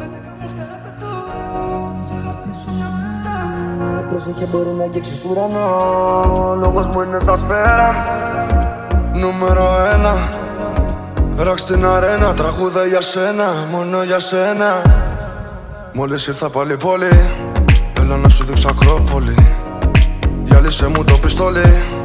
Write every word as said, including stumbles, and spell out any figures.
Πρόσεχε, μπορεί να αγγίξεις ουρανό. Λόγος μου είναι σαν σφαίρα. Νούμερο ένα. Ροκ στην αρένα, τραγούδα για σένα, μόνο για σένα. Μόλις ήρθα πάλι πόλη, έλα να σου δείξω Ακρόπολη. Γυάλισε μου το πιστόλι.